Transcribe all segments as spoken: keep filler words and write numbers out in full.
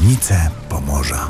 Tajemnice Pomorza.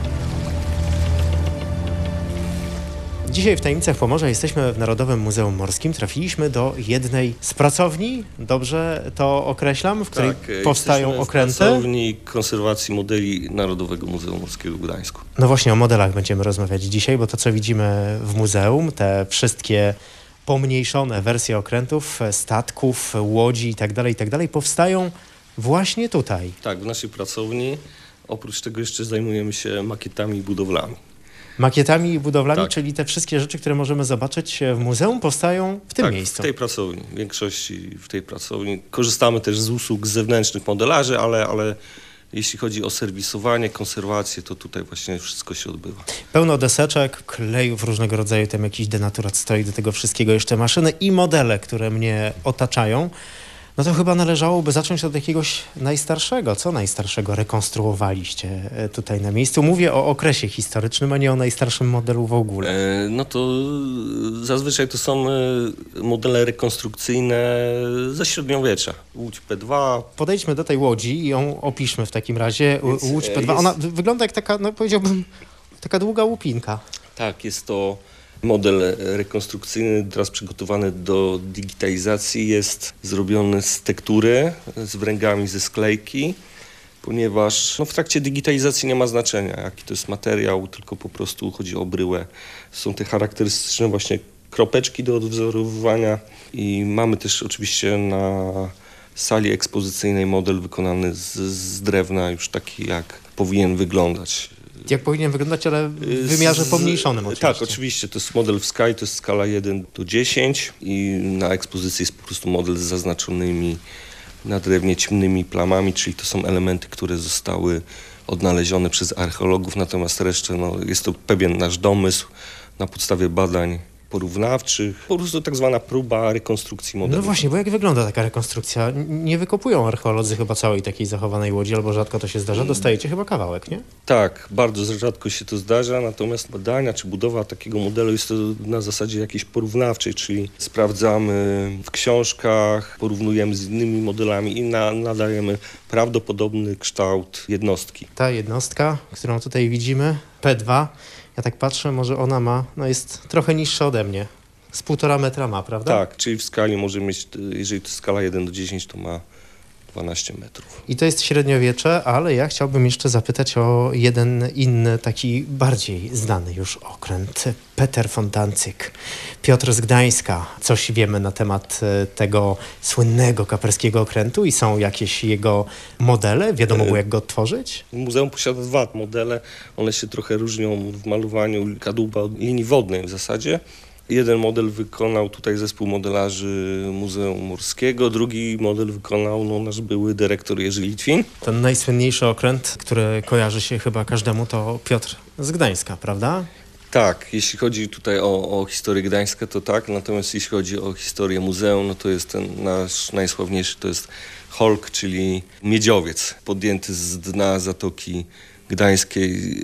Dzisiaj w Tajemnicach Pomorza jesteśmy w Narodowym Muzeum Morskim. Trafiliśmy do jednej z pracowni, dobrze to określam, w której tak, powstają okręty. W pracowni konserwacji modeli Narodowego Muzeum Morskiego w Gdańsku. No właśnie o modelach będziemy rozmawiać dzisiaj, bo to co widzimy w muzeum, te wszystkie pomniejszone wersje okrętów, statków, łodzi itd., itd. powstają właśnie tutaj. Tak, w naszej pracowni. Oprócz tego jeszcze zajmujemy się makietami i budowlami. Makietami i budowlami, tak. czyli te wszystkie rzeczy, które możemy zobaczyć w muzeum, powstają w tym tak, miejscu. w tej pracowni. W większości w tej pracowni. Korzystamy też z usług zewnętrznych modelarzy, ale, ale jeśli chodzi o serwisowanie, konserwację, to tutaj właśnie wszystko się odbywa. Pełno deseczek, klejów różnego rodzaju, tam jakiś denaturat stoi, do tego wszystkiego jeszcze maszyny i modele, które mnie otaczają. No to chyba należałoby zacząć od jakiegoś najstarszego. Co najstarszego rekonstruowaliście tutaj na miejscu? Mówię o okresie historycznym, a nie o najstarszym modelu w ogóle. E, no to zazwyczaj to są modele rekonstrukcyjne ze średniowiecza. Łódź P dwa. Podejdźmy do tej łodzi i ją opiszmy w takim razie. Więc Łódź P dwa. Jest... Ona wygląda jak taka, no powiedziałbym, taka długa łupinka. Tak, jest to model rekonstrukcyjny, teraz przygotowany do digitalizacji, jest zrobiony z tektury, z wręgami ze sklejki, ponieważ no, w trakcie digitalizacji nie ma znaczenia, jaki to jest materiał, tylko po prostu chodzi o bryłę. Są te charakterystyczne właśnie kropeczki do odwzorowywania i mamy też oczywiście na sali ekspozycyjnej model wykonany z, z drewna, już taki jak powinien wyglądać. Jak powinien wyglądać, ale w wymiarze pomniejszonym oczywiście. Tak, oczywiście. To jest model w skali, to jest skala jeden do dziesięciu i na ekspozycji jest po prostu model z zaznaczonymi na drewnie ciemnymi plamami, czyli to są elementy, które zostały odnalezione przez archeologów, natomiast resztę no, jest to pewien nasz domysł na podstawie badań porównawczych, po prostu tak zwana próba rekonstrukcji modelu. No właśnie, bo jak wygląda taka rekonstrukcja? Nie wykopują archeolodzy chyba całej takiej zachowanej łodzi, albo rzadko to się zdarza. Dostajecie chyba kawałek, nie? Tak, bardzo rzadko się to zdarza, natomiast badania czy budowa takiego modelu jest to na zasadzie jakiejś porównawczej, czyli sprawdzamy w książkach, porównujemy z innymi modelami i na, nadajemy prawdopodobny kształt jednostki. Ta jednostka, którą tutaj widzimy, P dwa, ja tak patrzę, może ona ma, no jest trochę niższa ode mnie. Z półtora metra ma, prawda? Tak, czyli w skali może mieć, jeżeli to skala jeden do dziesięciu, to ma dwanaście metrów. I to jest średniowiecze, ale ja chciałbym jeszcze zapytać o jeden inny, taki bardziej znany już okręt. Peter von Danzig, Piotr z Gdańska. Coś wiemy na temat tego słynnego kaperskiego okrętu i są jakieś jego modele? Wiadomo było, jak go odtworzyć? Muzeum posiada dwa modele. One się trochę różnią w malowaniu kadłuba od linii wodnej w zasadzie. Jeden model wykonał tutaj zespół modelarzy Muzeum Morskiego, drugi model wykonał no, nasz były dyrektor Jerzy Litwin. Ten najsłynniejszy okręt, który kojarzy się chyba każdemu, to Piotr z Gdańska, prawda? Tak, jeśli chodzi tutaj o, o historię Gdańska, to tak, natomiast jeśli chodzi o historię muzeum, no to jest ten nasz najsławniejszy, to jest Holk, czyli miedziowiec, podjęty z dna Zatoki Gdańskiej,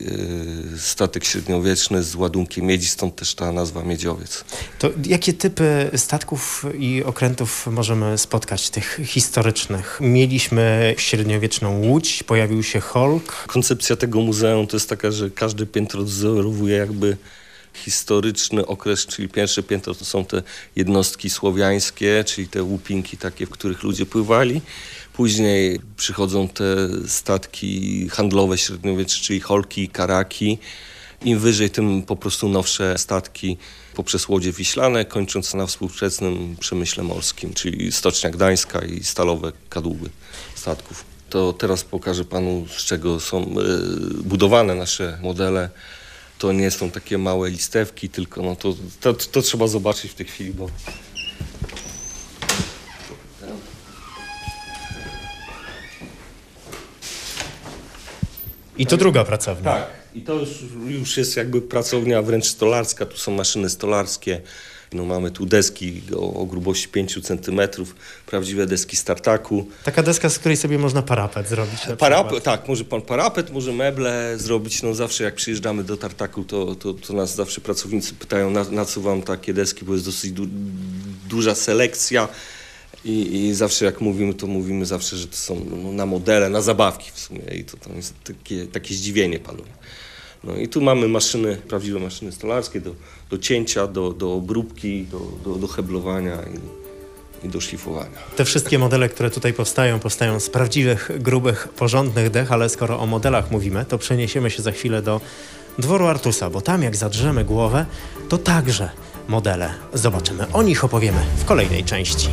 statek średniowieczny z ładunkiem miedzi, stąd też ta nazwa miedziowiec. To jakie typy statków i okrętów możemy spotkać, tych historycznych? Mieliśmy średniowieczną łódź, pojawił się Holk. Koncepcja tego muzeum to jest taka, że każde piętro odwzorowuje jakby historyczny okres, czyli pierwsze piętro to są te jednostki słowiańskie, czyli te łupinki takie, w których ludzie pływali. Później przychodzą te statki handlowe średniowieczne, czyli holki, karaki. Im wyżej, tym po prostu nowsze statki poprzez łodzie wiślane, kończąc na współczesnym przemyśle morskim, czyli Stocznia Gdańska i stalowe kadłuby statków. To teraz pokażę panu, z czego są y, budowane nasze modele. To nie są takie małe listewki, tylko no to, to, to trzeba zobaczyć w tej chwili, bo... I to druga pracownia. Tak, i to już, już jest jakby pracownia wręcz stolarska, tu są maszyny stolarskie. No mamy tu deski o, o grubości pięciu centymetrów, prawdziwe deski z tartaku. Taka deska, z której sobie można parapet zrobić. Parapet, tak, może pan parapet, może meble zrobić. No zawsze jak przyjeżdżamy do tartaku, to, to, to nas zawsze pracownicy pytają, na, na co wam takie deski, bo jest dosyć du, duża selekcja. I, I zawsze jak mówimy, to mówimy zawsze, że to są no, na modele, na zabawki w sumie i to tam jest takie, takie zdziwienie panuje. No i tu mamy maszyny, prawdziwe maszyny stolarskie do, do cięcia, do, do obróbki, do, do, do heblowania i, i do szlifowania. Te wszystkie modele, które tutaj powstają, powstają z prawdziwych, grubych, porządnych dech, ale skoro o modelach mówimy, to przeniesiemy się za chwilę do dworu Artusa, bo tam jak zadrzemy głowę, to także modele zobaczymy. O nich opowiemy w kolejnej części.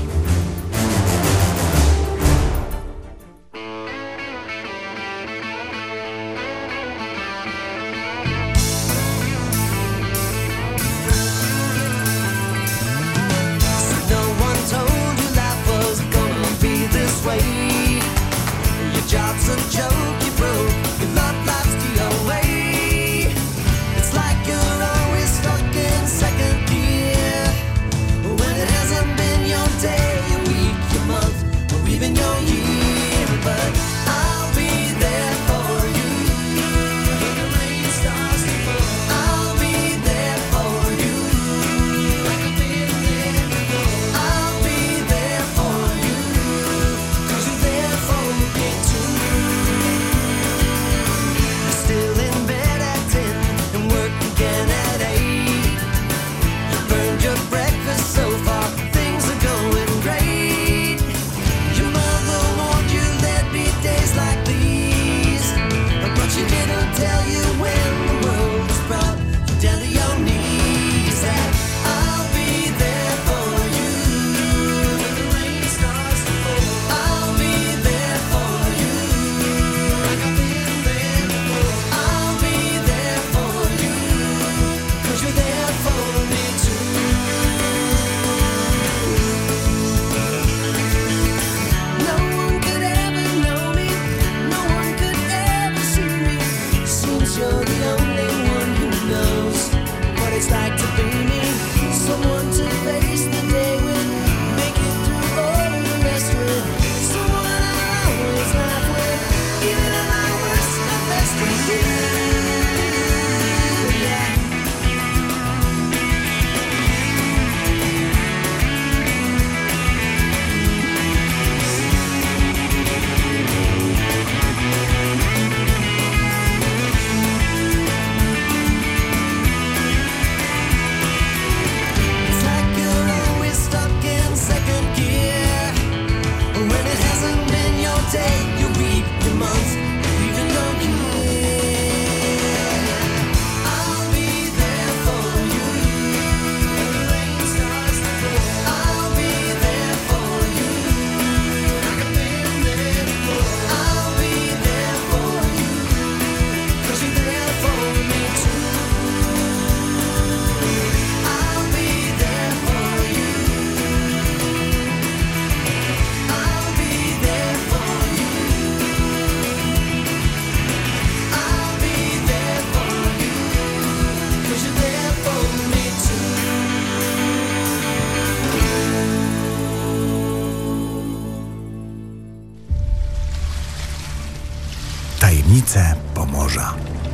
Tajemnice Pomorza.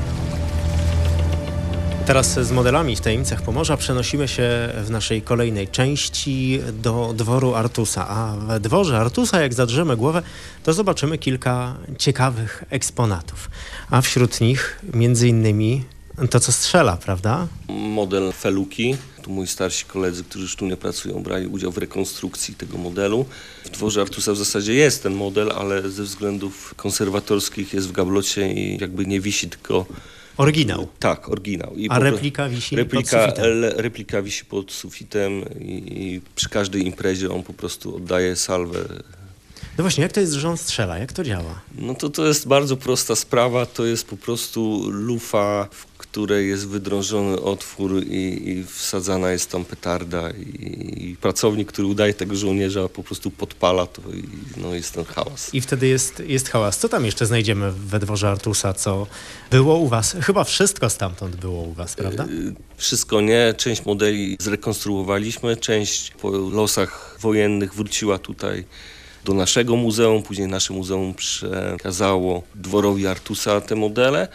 Teraz z modelami w tajemnicach Pomorza przenosimy się w naszej kolejnej części do dworu Artusa. A w dworze Artusa, jak zadrzemy głowę, to zobaczymy kilka ciekawych eksponatów. A wśród nich między innymi to, co strzela, prawda? Model Feluki. Tu moi starsi koledzy, którzy już tu nie pracują, brali udział w rekonstrukcji tego modelu. W dworze Artusa w zasadzie jest ten model, ale ze względów konserwatorskich jest w gablocie i jakby nie wisi, tylko... Oryginał. Tak, oryginał. I A replika wisi replika, pod sufitem. le, replika wisi pod sufitem i, i przy każdej imprezie on po prostu oddaje salwę. No właśnie, jak to jest, że on strzela? Jak to działa? No to to jest bardzo prosta sprawa. To jest po prostu lufa, w której jest wydrążony otwór i, i wsadzana jest tam petarda i, i pracownik, który udaje tego żołnierza, po prostu podpala to i no jest ten hałas. I wtedy jest, jest hałas. Co tam jeszcze znajdziemy we dworze Artusa, co było u was? Chyba wszystko stamtąd było u was, prawda? Yy, wszystko nie. Część modeli zrekonstruowaliśmy, część po losach wojennych wróciła tutaj do naszego muzeum, później nasze muzeum przekazało dworowi Artusa te modele.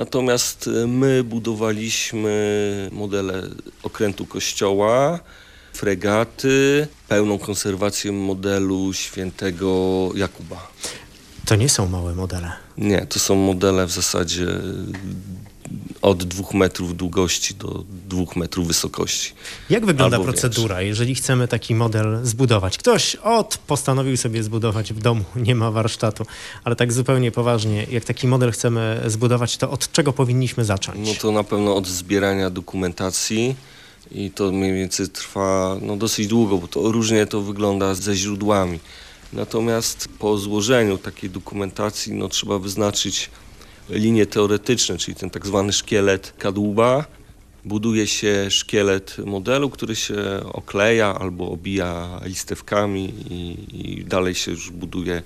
Natomiast my budowaliśmy modele okrętu kościoła, fregaty, pełną konserwację modelu Świętego Jakuba. To nie są małe modele. Nie, to są modele w zasadzie od dwóch metrów długości do dwóch metrów wysokości. Jak wygląda Albo procedura, większe. Jeżeli chcemy taki model zbudować? Ktoś od postanowił sobie zbudować w domu, nie ma warsztatu, ale tak zupełnie poważnie, jak taki model chcemy zbudować, to od czego powinniśmy zacząć? No to na pewno od zbierania dokumentacji i to mniej więcej trwa no, dosyć długo, bo to różnie to wygląda ze źródłami. Natomiast po złożeniu takiej dokumentacji no, trzeba wyznaczyć linie teoretyczne, czyli ten tak zwany szkielet kadłuba. Buduje się szkielet modelu, który się okleja albo obija listewkami i, i dalej się już buduje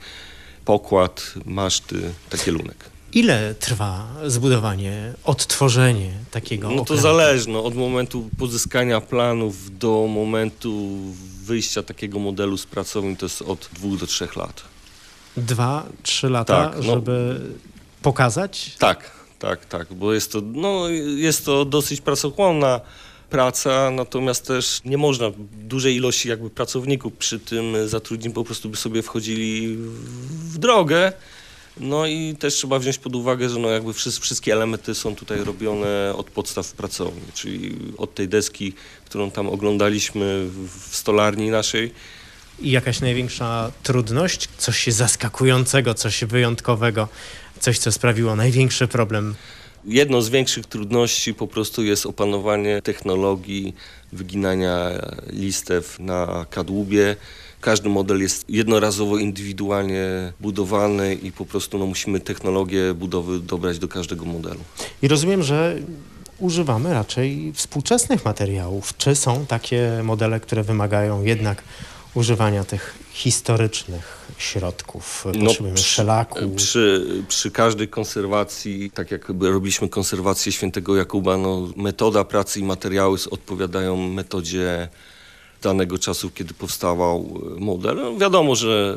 pokład, maszty, takielunek. Ile trwa zbudowanie, odtworzenie takiego No to okrętu? zależy, no, od momentu pozyskania planów do momentu wyjścia takiego modelu z pracowni to jest od dwóch do trzech lat. Dwa, trzy lata, Tak, no. żeby pokazać? Tak, tak, tak, bo jest to, no, jest to dosyć pracochłonna praca, natomiast też nie można dużej ilości jakby pracowników przy tym zatrudnić, po prostu by sobie wchodzili w drogę. No i też trzeba wziąć pod uwagę, że no jakby wszystkie elementy są tutaj robione od podstaw w pracowni, czyli od tej deski, którą tam oglądaliśmy w stolarni naszej. I jakaś największa trudność? Coś zaskakującego, coś wyjątkowego, coś, co sprawiło największy problem? Jedną z większych trudności po prostu jest opanowanie technologii wyginania listew na kadłubie. Każdy model jest jednorazowo, indywidualnie budowany i po prostu no, musimy technologię budowy dobrać do każdego modelu. I rozumiem, że używamy raczej współczesnych materiałów. Czy są takie modele, które wymagają jednak używania tych historycznych środków? Potrzebujemy przy, szelaku. Przy, przy każdej konserwacji, tak jak robiliśmy konserwację Świętego Jakuba, no, metoda pracy i materiały odpowiadają metodzie danego czasu, kiedy powstawał model. No, wiadomo, że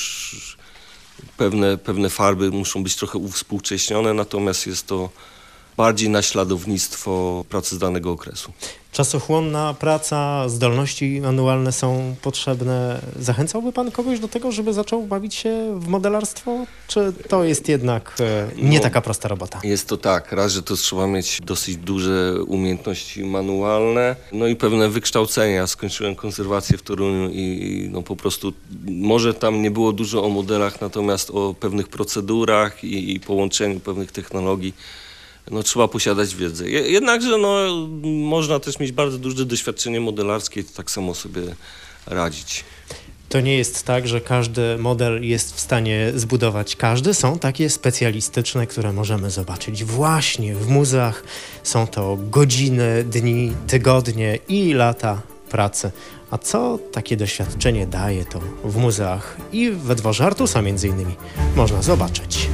już pewne, pewne farby muszą być trochę uwspółcześnione, natomiast jest to bardziej naśladownictwo pracy z danego okresu. Czasochłonna praca, zdolności manualne są potrzebne. Zachęcałby pan kogoś do tego, żeby zaczął bawić się w modelarstwo? Czy to jest jednak e, nie No, taka prosta robota? Jest to tak. Raz, że to trzeba mieć dosyć duże umiejętności manualne, no i pewne wykształcenie. Ja skończyłem konserwację w Toruniu i no po prostu może tam nie było dużo o modelach, natomiast o pewnych procedurach i, i połączeniu pewnych technologii no, trzeba posiadać wiedzę. Jednakże no, można też mieć bardzo duże doświadczenie modelarskie i tak samo sobie radzić. To nie jest tak, że każdy model jest w stanie zbudować każdy. Są takie specjalistyczne, które możemy zobaczyć właśnie w muzeach. Są to godziny, dni, tygodnie i lata pracy. A co takie doświadczenie daje, to w muzeach i we dworze Artusa między innymi można zobaczyć.